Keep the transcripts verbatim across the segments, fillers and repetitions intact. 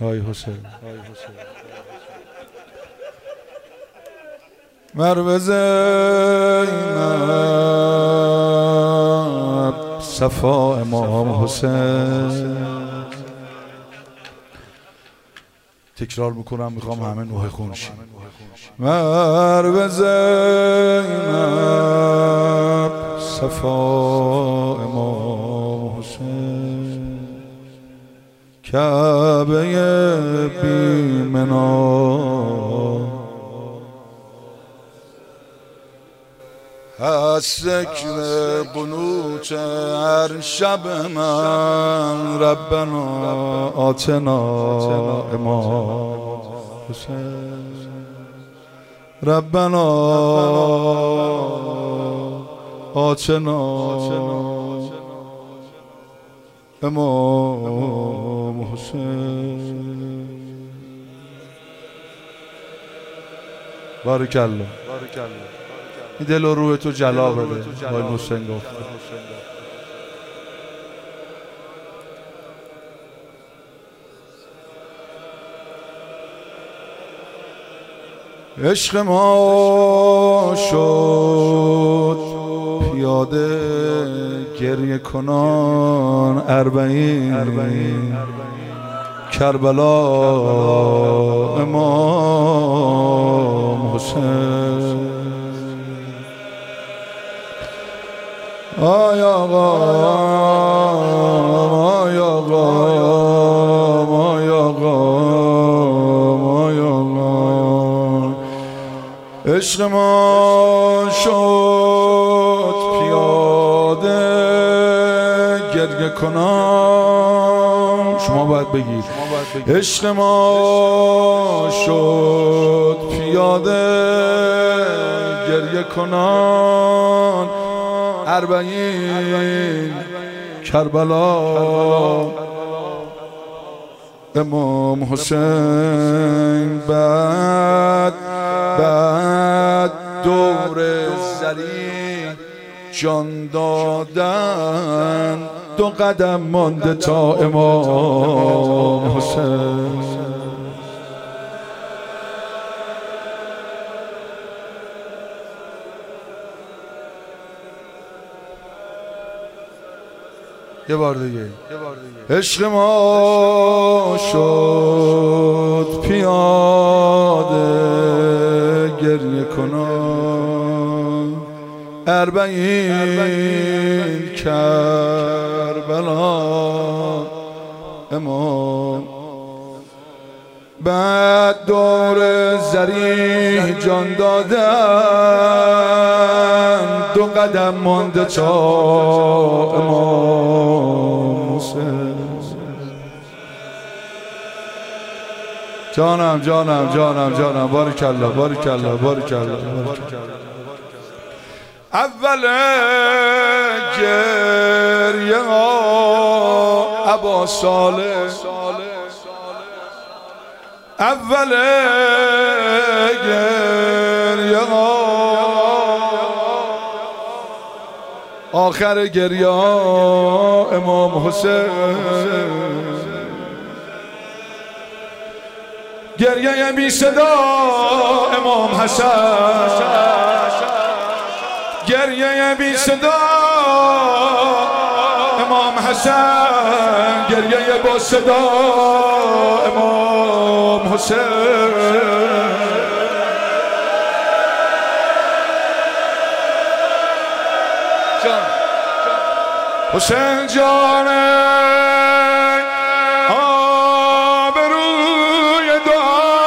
آی حسین مرو زینب صفا امام حسین. تکرار میکنم میخوام همه نوحه خون شیم. مرو زینب صفا امام حسین کعبه بیمنا از ذکر قنوت هر شب من ربنا آتنا امام حسین ربنا آتنا امام حسین. بارک الله. این دل و روح تو جلا بده. آقای حسین گفت عشق ما شد پیاده گریه کنان اربعین کربلا امام حسین. آی آقا آی آقا آی آقا آی آقا عشق ما شد پیاده گریه کنان. شما باید بگید عشق ما شد پیاده گریه کنان اربعین کربلا امام حسین. بعد بعد دور زری جان دادن دو قدم مانده تا امام حسین. یه بار دیگه عشق ما شد پیاده گریه کنان اربعین کربلا امام. بعد دور زری جان دادن دو قدم مانده تا امام حسین. جانم جانم جانم جانم بارک الله بارک الله بارک الله. اول گریه ها ابا صالح اول گریه ها آخر گریه ها امام حسین. گریه بی صدا امام حسن گریه بی صدا امام حسن گریه با صدا امام حسین. حسین جان آبروی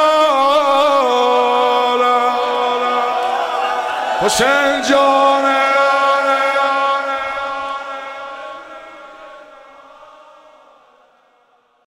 دارم حسین جان